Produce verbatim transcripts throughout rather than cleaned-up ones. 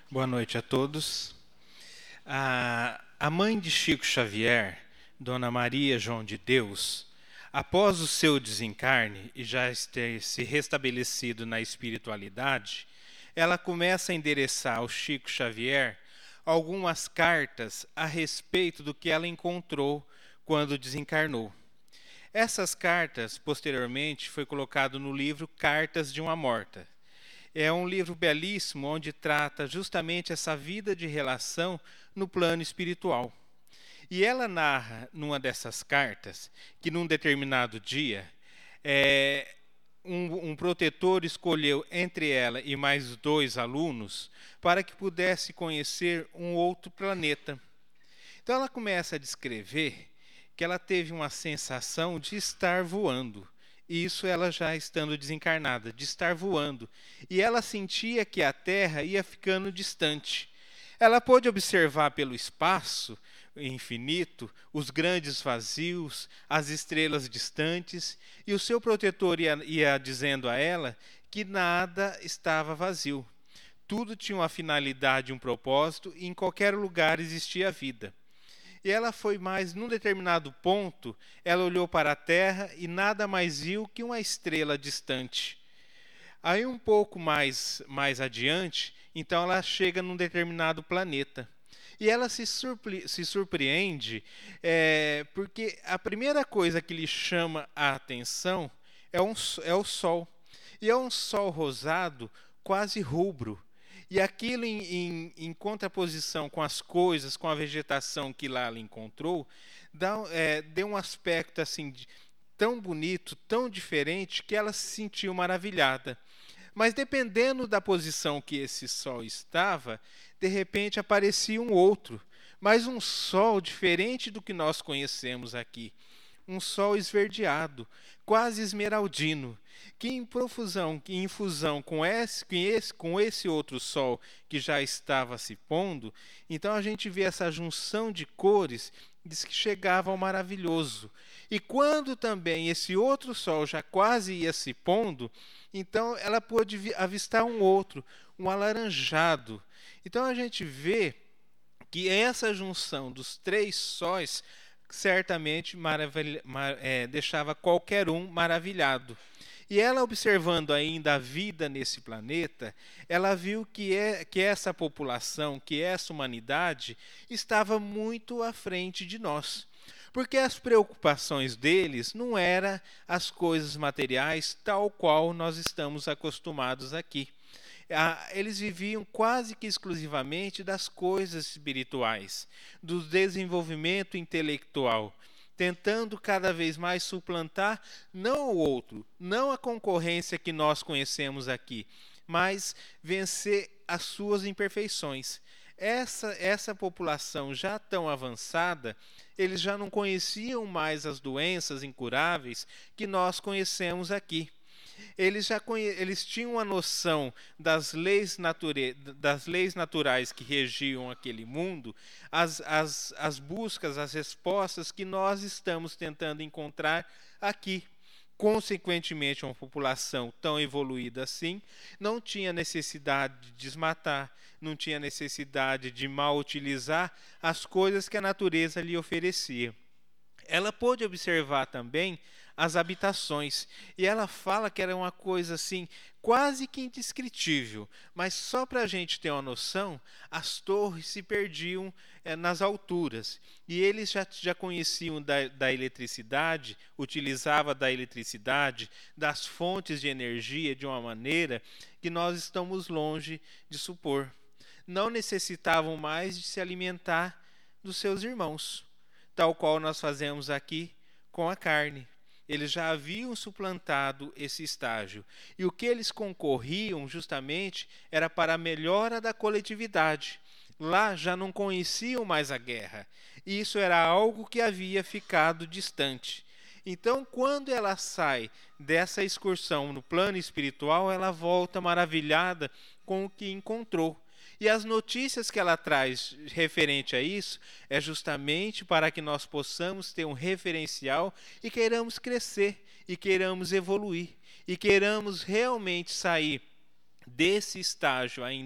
Boa noite a todos. A, a mãe de Chico Xavier, Dona Maria João de Deus, após o seu desencarne e já ter se restabelecido na espiritualidade, ela começa a endereçar ao Chico Xavier algumas cartas a respeito do que ela encontrou quando desencarnou. Essas cartas, posteriormente, foi colocado no livro Cartas de uma Morta. É um livro belíssimo onde trata justamente essa vida de relação no plano espiritual. E ela narra, numa dessas cartas, que num determinado dia, é, um, um protetor escolheu entre ela e mais dois alunos para que pudesse conhecer um outro planeta. Então ela começa a descrever que ela teve uma sensação de estar voando. Isso ela já estando desencarnada, de estar voando. E ela sentia que a Terra ia ficando distante. Ela pôde observar pelo espaço infinito os grandes vazios, as estrelas distantes, e o seu protetor ia, ia dizendo a ela que nada estava vazio. Tudo tinha uma finalidade, um propósito, e em qualquer lugar existia vida. E ela foi mais, num determinado ponto, ela olhou para a Terra e nada mais viu que uma estrela distante. Aí um pouco mais, mais adiante, então ela chega num determinado planeta. E ela se, surpre- se surpreende é, porque a primeira coisa que lhe chama a atenção é, um, é o Sol. E é um Sol rosado, quase rubro. E aquilo em, em, em contraposição com as coisas, com a vegetação que lá ela encontrou, dá, é, deu um aspecto assim de, tão bonito, tão diferente, que ela se sentiu maravilhada. Mas dependendo da posição que esse sol estava, de repente aparecia um outro, mas um sol diferente do que nós conhecemos aqui. Um sol esverdeado, quase esmeraldino, que em profusão, que em fusão com esse, com esse, com esse outro sol que já estava se pondo, então a gente vê essa junção de cores, diz que chegava ao maravilhoso. E quando também esse outro sol já quase ia se pondo, então ela pôde avistar um outro, um alaranjado. Então a gente vê que essa junção dos três sóis certamente maravilha, mar, é, deixava qualquer um maravilhado. E ela, observando ainda a vida nesse planeta, ela viu que, é, que essa população, que essa humanidade, estava muito à frente de nós. Porque as preocupações deles não eram as coisas materiais tal qual nós estamos acostumados aqui. Eles viviam quase que exclusivamente das coisas espirituais, do desenvolvimento intelectual, tentando cada vez mais suplantar não o outro, não a concorrência que nós conhecemos aqui, mas vencer as suas imperfeições. Essa, essa população já tão avançada, eles já não conheciam mais as doenças incuráveis que nós conhecemos aqui. Eles, já conhe... Eles tinham uma noção das leis, nature... das leis naturais que regiam aquele mundo, as, as, as buscas, as respostas que nós estamos tentando encontrar aqui. Consequentemente, uma população tão evoluída assim não tinha necessidade de desmatar, não tinha necessidade de mal utilizar as coisas que a natureza lhe oferecia. Ela pôde observar também as habitações, e ela fala que era uma coisa assim, quase que indescritível, mas só para a gente ter uma noção, as torres se perdiam é, nas alturas, e eles já, já conheciam da, da eletricidade, utilizavam da eletricidade, das fontes de energia de uma maneira que nós estamos longe de supor. Não necessitavam mais de se alimentar dos seus irmãos, tal qual nós fazemos aqui com a carne. Eles já haviam suplantado esse estágio. E o que eles concorriam justamente era para a melhora da coletividade. Lá já não conheciam mais a guerra. E isso era algo que havia ficado distante. Então, quando ela sai dessa excursão no plano espiritual, ela volta maravilhada com o que encontrou. E as notícias que ela traz referente a isso é justamente para que nós possamos ter um referencial e queiramos crescer, e queiramos evoluir, e queiramos realmente sair desse estágio ainda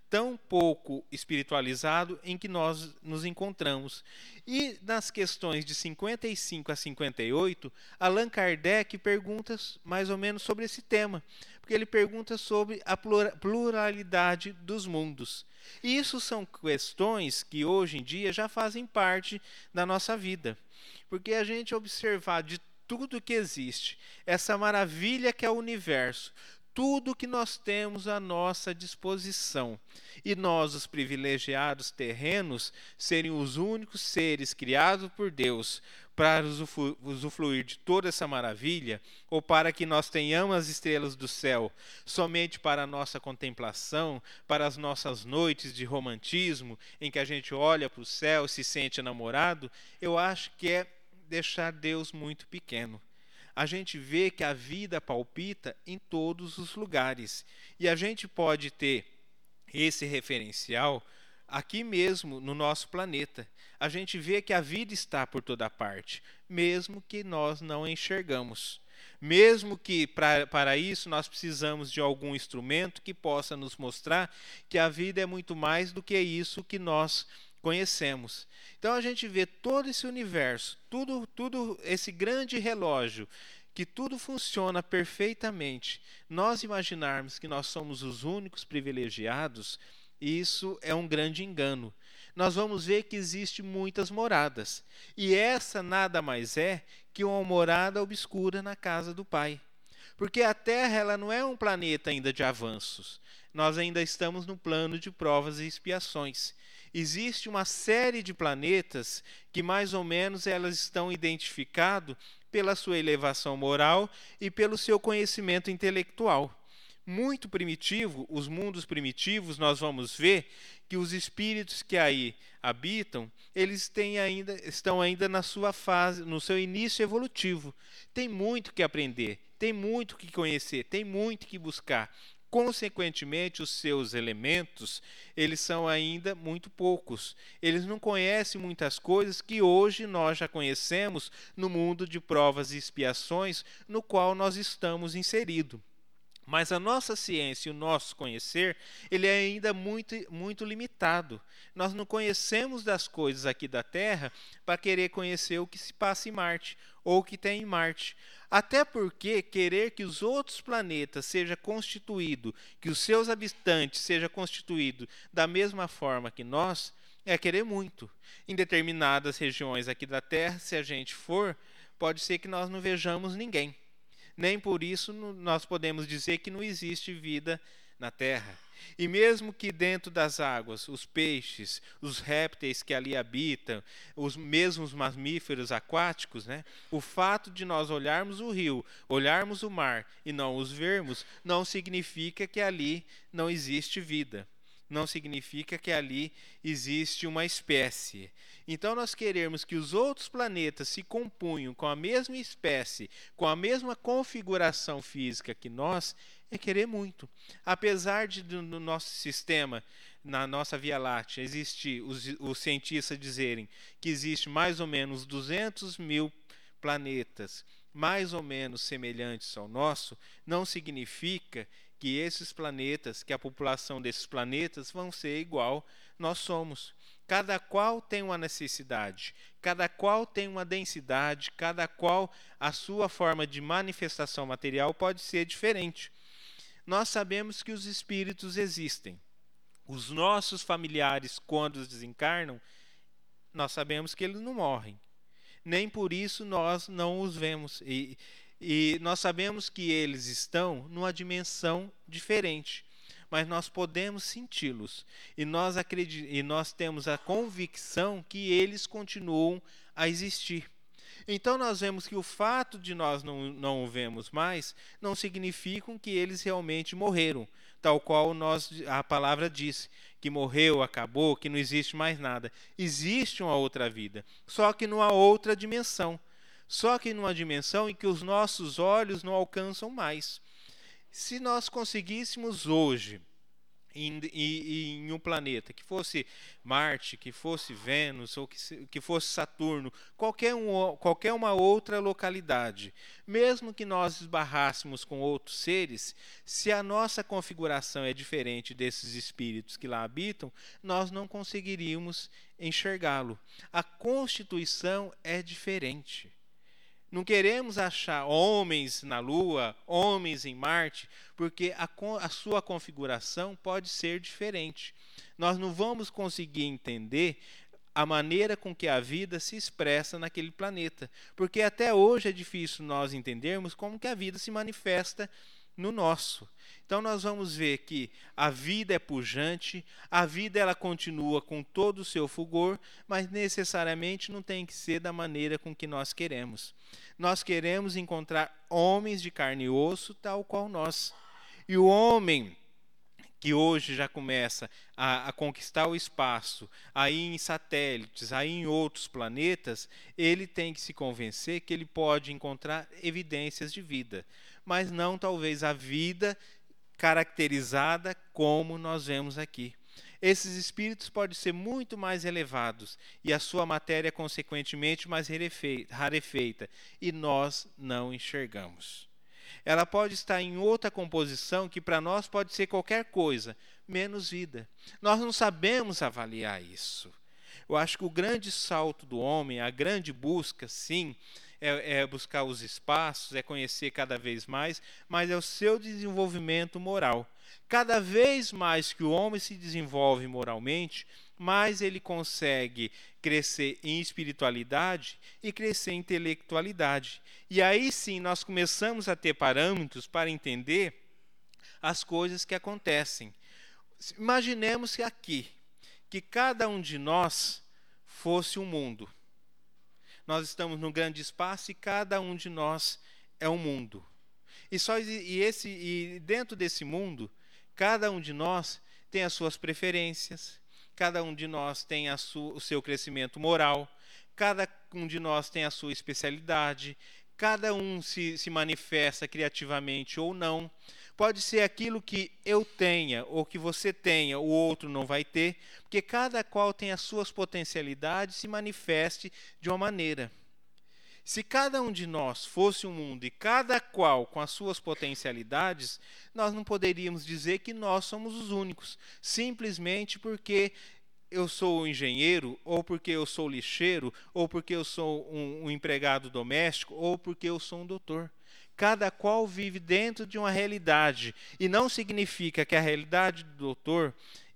tão pouco espiritualizado em que nós nos encontramos. E nas questões de cinquenta e cinco a cinquenta e oito, Allan Kardec pergunta mais ou menos sobre esse tema, porque ele pergunta sobre a pluralidade dos mundos. E isso são questões que hoje em dia já fazem parte da nossa vida, porque a gente observar de tudo que existe, essa maravilha que é o universo, tudo que nós temos à nossa disposição, e nós, os privilegiados terrenos, serem os únicos seres criados por Deus para usufruir de toda essa maravilha, ou para que nós tenhamos as estrelas do céu somente para a nossa contemplação, para as nossas noites de romantismo, em que a gente olha para o céu e se sente enamorado, eu acho que é deixar Deus muito pequeno. A gente vê que a vida palpita em todos os lugares. E a gente pode ter esse referencial aqui mesmo no nosso planeta. A gente vê que a vida está por toda parte, mesmo que nós não enxergamos. Mesmo que pra, para isso nós precisamos de algum instrumento que possa nos mostrar que a vida é muito mais do que isso que nós conhecemos. Então a gente vê todo esse universo, tudo, tudo esse grande relógio, que tudo funciona perfeitamente. Nós imaginarmos que nós somos os únicos privilegiados, isso é um grande engano. Nós vamos ver que existem muitas moradas, e essa nada mais é que uma morada obscura na casa do Pai. Porque a Terra ela não é um planeta ainda de avanços. Nós ainda estamos no plano de provas e expiações. Existe uma série de planetas que mais ou menos elas estão identificados pela sua elevação moral e pelo seu conhecimento intelectual. Muito primitivo, os mundos primitivos, nós vamos ver que os espíritos que aí habitam, eles têm ainda, estão ainda na sua fase, no seu início evolutivo. Tem muito que aprender, tem muito que conhecer, tem muito que buscar. Consequentemente, os seus elementos, eles são ainda muito poucos. Eles não conhecem muitas coisas que hoje nós já conhecemos no mundo de provas e expiações no qual nós estamos inseridos. Mas a nossa ciência e o nosso conhecer, ele é ainda muito, muito limitado. Nós não conhecemos das coisas aqui da Terra para querer conhecer o que se passa em Marte ou o que tem em Marte. Até porque querer que os outros planetas sejam constituídos, que os seus habitantes sejam constituídos da mesma forma que nós, é querer muito. Em determinadas regiões aqui da Terra, se a gente for, pode ser que nós não vejamos ninguém. Nem por isso nós podemos dizer que não existe vida na Terra. E mesmo que dentro das águas, os peixes, os répteis que ali habitam, os mesmos mamíferos aquáticos, né, o fato de nós olharmos o rio, olharmos o mar e não os vermos, não significa que ali não existe vida. Não significa que ali existe uma espécie. Então, nós queremos que os outros planetas se compunham com a mesma espécie, com a mesma configuração física que nós, é querer muito. Apesar de no nosso sistema, na nossa Via Láctea, existir os, os cientistas dizerem que existe mais ou menos duzentos mil planetas, mais ou menos semelhantes ao nosso, não significa que esses planetas, que a população desses planetas vão ser igual nós somos. Cada qual tem uma necessidade, cada qual tem uma densidade, cada qual a sua forma de manifestação material pode ser diferente. Nós sabemos que os espíritos existem. Os nossos familiares, quando desencarnam, nós sabemos que eles não morrem. Nem por isso nós não os vemos. E, e nós sabemos que eles estão numa dimensão diferente, mas nós podemos senti-los. E nós, acredit- e nós temos a convicção que eles continuam a existir. Então nós vemos que o fato de nós não, não o vemos mais não significa que eles realmente morreram, tal qual nós, a palavra diz, que morreu, acabou, que não existe mais nada. Existe uma outra vida, só que numa outra dimensão. Só que numa dimensão em que os nossos olhos não alcançam mais. Se nós conseguíssemos hoje Em, em, em um planeta, que fosse Marte, que fosse Vênus, ou que, que fosse Saturno, qualquer, um, qualquer uma outra localidade, mesmo que nós esbarrássemos com outros seres, se a nossa configuração é diferente desses espíritos que lá habitam, nós não conseguiríamos enxergá-lo. A constituição é diferente. Não queremos achar homens na Lua, homens em Marte, porque a, a sua configuração pode ser diferente. Nós não vamos conseguir entender a maneira com que a vida se expressa naquele planeta, porque até hoje é difícil nós entendermos como que a vida se manifesta no nosso. Então nós vamos ver que a vida é pujante, a vida ela continua com todo o seu fulgor, mas necessariamente não tem que ser da maneira com que nós queremos. Nós queremos encontrar homens de carne e osso tal qual nós. E o homem que hoje já começa a, a conquistar o espaço, aí em satélites, aí em outros planetas, ele tem que se convencer que ele pode encontrar evidências de vida, mas não talvez a vida caracterizada como nós vemos aqui. Esses espíritos podem ser muito mais elevados e a sua matéria, consequentemente, mais rarefeita, e nós não enxergamos. Ela pode estar em outra composição que para nós pode ser qualquer coisa, menos vida. Nós não sabemos avaliar isso. Eu acho que o grande salto do homem, a grande busca, sim, é, é buscar os espaços, é conhecer cada vez mais, mas é o seu desenvolvimento moral. Cada vez mais que o homem se desenvolve moralmente, mais ele consegue crescer em espiritualidade e crescer em intelectualidade. E aí sim nós começamos a ter parâmetros para entender as coisas que acontecem. Imaginemos que aqui, que cada um de nós fosse um mundo. Nós estamos num grande espaço e cada um de nós é um mundo. E, só, e, esse, e dentro desse mundo, cada um de nós tem as suas preferências, cada um de nós tem a sua, o seu crescimento moral, cada um de nós tem a sua especialidade, cada um se, se manifesta criativamente ou não. Pode ser aquilo que eu tenha ou que você tenha, o outro não vai ter, porque cada qual tem as suas potencialidades e se manifeste de uma maneira. Se cada um de nós fosse um mundo e cada qual com as suas potencialidades, nós não poderíamos dizer que nós somos os únicos, simplesmente porque eu sou um engenheiro, ou porque eu sou lixeiro, ou porque eu sou um, um empregado doméstico, ou porque eu sou um doutor. Cada qual vive dentro de uma realidade, e não significa que a realidade do doutor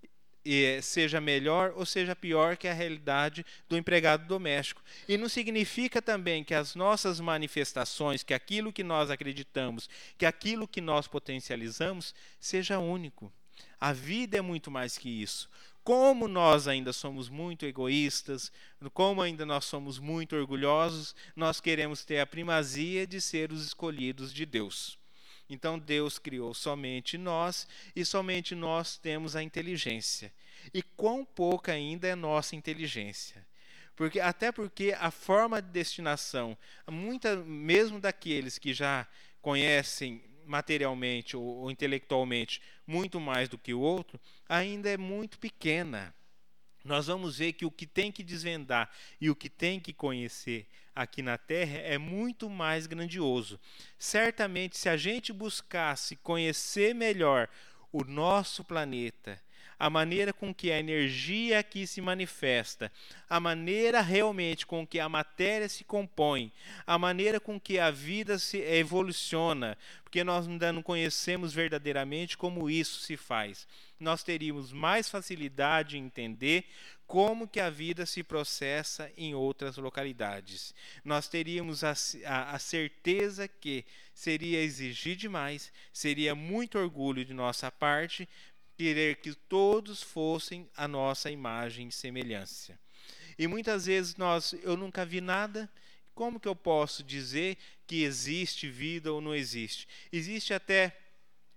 seja melhor ou seja pior que a realidade do empregado doméstico. E não significa também que as nossas manifestações, que aquilo que nós acreditamos, que aquilo que nós potencializamos, seja único. A vida é muito mais que isso. Como nós ainda somos muito egoístas, como ainda nós somos muito orgulhosos, nós queremos ter a primazia de ser os escolhidos de Deus. Então Deus criou somente nós e somente nós temos a inteligência. E quão pouca ainda é nossa inteligência. Porque, até porque a forma de destinação, muita, mesmo daqueles que já conhecem materialmente ou, ou intelectualmente muito mais do que o outro, ainda é muito pequena. Nós vamos ver que o que tem que desvendar e o que tem que conhecer aqui na Terra é muito mais grandioso. Certamente, se a gente buscasse conhecer melhor o nosso planeta, a maneira com que a energia aqui se manifesta, a maneira realmente com que a matéria se compõe, a maneira com que a vida se evoluciona, porque nós ainda não conhecemos verdadeiramente como isso se faz. Nós teríamos mais facilidade em entender como que a vida se processa em outras localidades. Nós teríamos a, a, a certeza que seria exigir demais, seria muito orgulho de nossa parte, querer que todos fossem a nossa imagem e semelhança. E muitas vezes nós, eu nunca vi nada, como que eu posso dizer que existe vida ou não existe? Existe até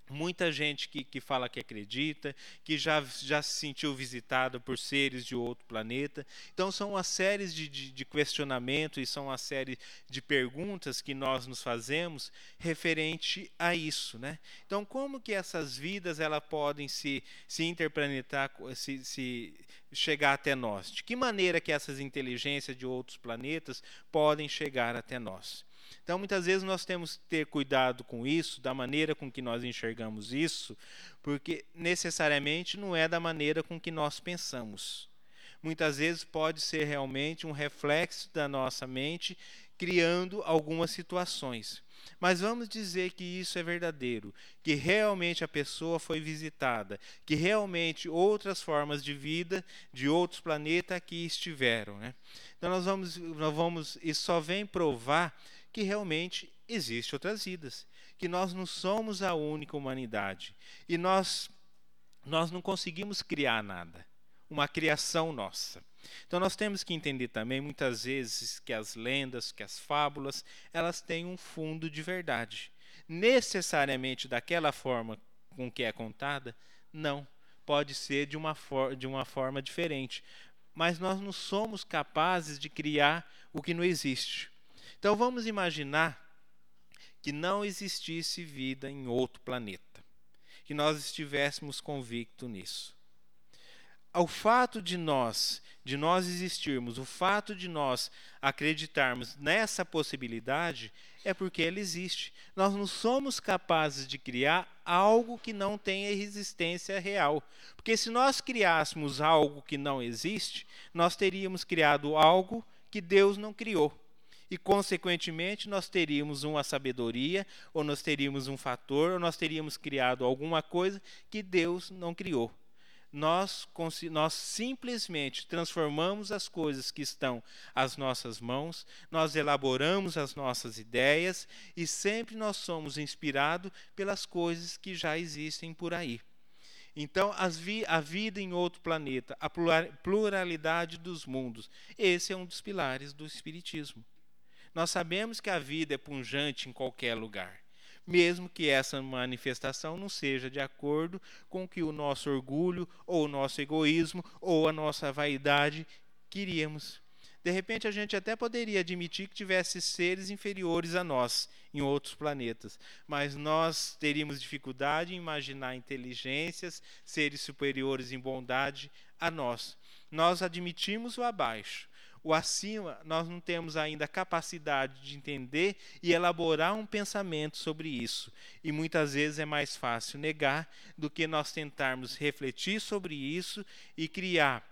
Muita gente que, que fala que acredita, que já, já se sentiu visitada por seres de outro planeta. Então, são uma série de, de, de questionamentos e são uma série de perguntas que nós nos fazemos referente a isso, né? Então, como que essas vidas elas podem se, se interplanetar, se, se chegar até nós? De que maneira que essas inteligências de outros planetas podem chegar até nós? Então, muitas vezes nós temos que ter cuidado com isso, da maneira com que nós enxergamos isso, porque necessariamente não é da maneira com que nós pensamos. Muitas vezes pode ser realmente um reflexo da nossa mente, criando algumas situações. Mas vamos dizer que isso é verdadeiro, que realmente a pessoa foi visitada, que realmente outras formas de vida de outros planetas aqui estiveram, né? Então nós vamos, nós vamos, isso só vem provar que realmente existem outras vidas, que nós não somos a única humanidade e nós, nós não conseguimos criar nada, uma criação nossa. Então nós temos que entender também muitas vezes que as lendas, que as fábulas, elas têm um fundo de verdade. Necessariamente daquela forma com que é contada, não. Pode ser de uma, for de uma forma diferente. Mas nós não somos capazes de criar o que não existe. Então vamos imaginar que não existisse vida em outro planeta, que nós estivéssemos convictos nisso. O fato de nós, de nós existirmos, o fato de nós acreditarmos nessa possibilidade é porque ela existe. Nós não somos capazes de criar algo que não tenha existência real. Porque se nós criássemos algo que não existe, nós teríamos criado algo que Deus não criou. E, consequentemente, nós teríamos uma sabedoria, ou nós teríamos um fator, ou nós teríamos criado alguma coisa que Deus não criou. Nós, nós simplesmente transformamos as coisas que estão às nossas mãos, nós elaboramos as nossas ideias e sempre nós somos inspirados pelas coisas que já existem por aí. Então, as vi a vida em outro planeta, a pluralidade dos mundos, esse é um dos pilares do Espiritismo. Nós sabemos que a vida é pungente em qualquer lugar, mesmo que essa manifestação não seja de acordo com o que o nosso orgulho, ou o nosso egoísmo, ou a nossa vaidade queríamos. De repente, a gente até poderia admitir que tivesse seres inferiores a nós em outros planetas, mas nós teríamos dificuldade em imaginar inteligências, seres superiores em bondade a nós. Nós admitimos o abaixo. O acima, nós não temos ainda a capacidade de entender e elaborar um pensamento sobre isso. E muitas vezes é mais fácil negar do que nós tentarmos refletir sobre isso e criar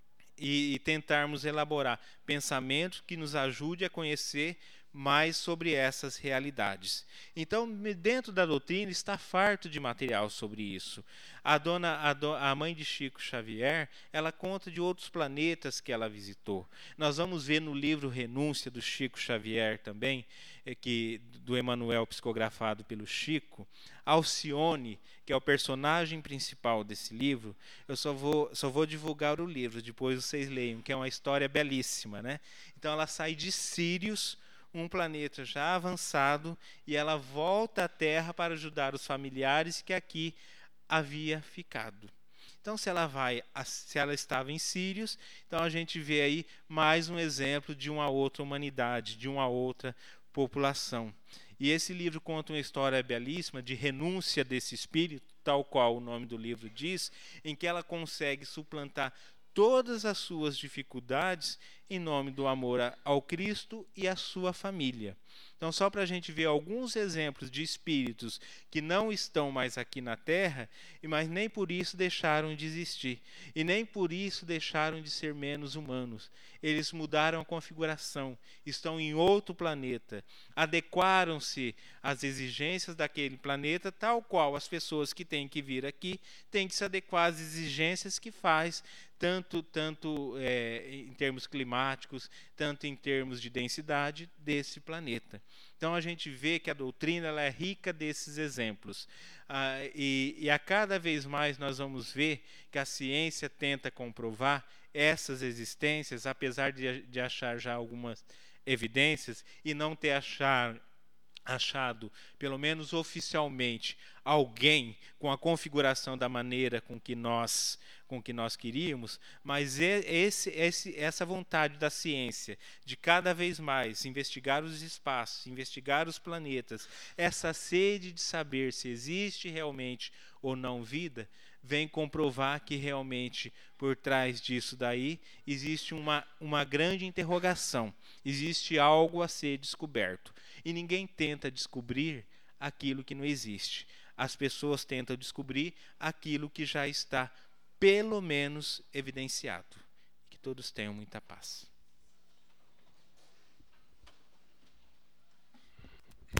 e, e tentarmos elaborar pensamentos que nos ajude a conhecer mais sobre essas realidades. Então, dentro da doutrina está farto de material sobre isso. A dona, a, do, a mãe de Chico Xavier, ela conta de outros planetas que ela visitou. Nós vamos ver no livro Renúncia do Chico Xavier também, é, que, do Emmanuel psicografado pelo Chico, Alcione, que é o personagem principal desse livro. Eu só vou, só vou divulgar o livro, depois vocês leiam, que é uma história belíssima, né? Então ela sai de Sírius, um planeta já avançado, e ela volta à Terra para ajudar os familiares que aqui havia ficado. Então, se ela vai, se ela estava em Sírios, então a gente vê aí mais um exemplo de uma outra humanidade, de uma outra população. E esse livro conta uma história belíssima de renúncia desse espírito, tal qual o nome do livro diz, em que ela consegue suplantar todas as suas dificuldades em nome do amor ao Cristo e à sua família. Então, só para a gente ver alguns exemplos de espíritos que não estão mais aqui na Terra, mas nem por isso deixaram de existir, e nem por isso deixaram de ser menos humanos. Eles mudaram a configuração, estão em outro planeta, adequaram-se às exigências daquele planeta, tal qual as pessoas que têm que vir aqui têm que se adequar às exigências que faz, tanto, tanto é, em termos climáticos, tanto em termos de densidade desse planeta. Então a gente vê que a doutrina ela é rica desses exemplos. Ah, e, e a cada vez mais nós vamos ver que a ciência tenta comprovar essas existências, apesar de, de achar já algumas evidências e não ter achar, achado, pelo menos oficialmente, alguém com a configuração da maneira com que nós, com que nós queríamos, mas esse, esse, essa vontade da ciência de cada vez mais investigar os espaços, investigar os planetas, essa sede de saber se existe realmente ou não vida, vem comprovar que realmente por trás disso daí existe uma, uma grande interrogação, existe algo a ser descoberto. E ninguém tenta descobrir aquilo que não existe. As pessoas tentam descobrir aquilo que já está, pelo menos, evidenciado. Que todos tenham muita paz.